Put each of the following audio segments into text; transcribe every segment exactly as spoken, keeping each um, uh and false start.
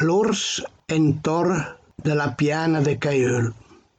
l'ors entor della piana de Caiol.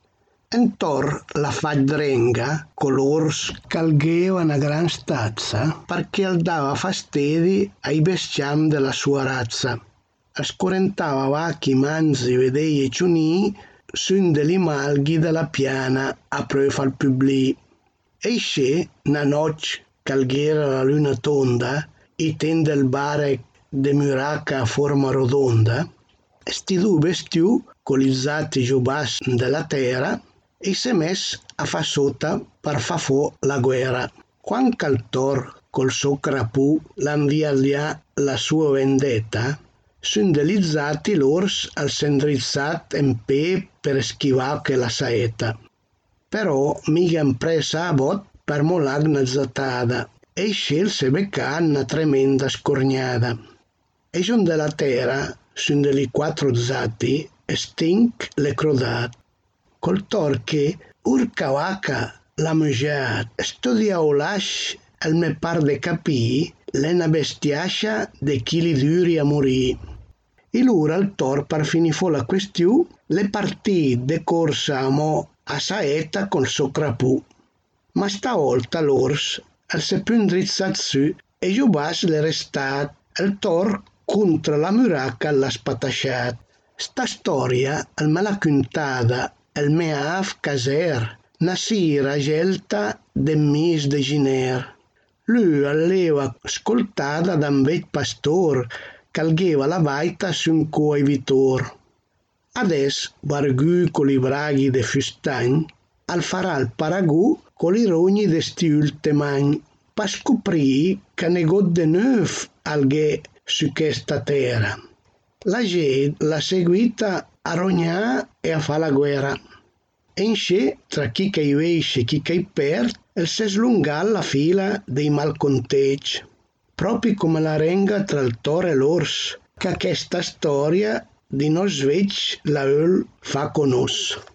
Entor la faddrenga con l'ors calgheva una gran stazza perché dava fastidi ai bestiam della sua razza. Ascorrentava vacchi, manzi, vedei e ciunì sun degli malghi della piana a pröfa al publi. Esce una noce calghera la luna tonda e tende il bare de muraca a forma rodonda, sti due bestiu con i zatti giubas della terra e si è mess a fa sota per fa fo la guerra. Quan Caltor col suo crapù l'anvia la sua vendetta, sun delizzati l'ors al sendrizzat in pe per schivare che la saeta. Però mica impresa a bot per molar una zatada e scelse becca una tremenda scorgnata. E giun della terra, sun degli quattro zatti, e stink le crodat. Col torche, urca vaca la mugiat, studia o lasci, al me par de capì, l'ena bestiascia de chili duri a morì. E l'ura al tor per finifò la questiu, le partì de corsa a mo a saeta col suo crapù. Ma stavolta l'ors al se più indrizzat su e giubas le restat, il tor contra la muraca l'ha spatasciat. Sta storia al me l'ha cuntata el mea av caser, na sira gelta de mis de giner. Lui alleva ascoltata da un vecchio pastor calgheva la vaita su un coevitor. Ades, vargù con i braghi de fustagn, al farà il paragù con i rogni de sti ultemagn, pa scoprì che negot de neuf alghè su questa terra. La gente l'ha seguita a rognà e a fa la guerra. E in sce, tra chi che esce e chi che perd, el se slungà la fila dei malcontegi. Proprio come la renga tra il toro e l'ors, che questa storia di nos svec la eul fa con nos.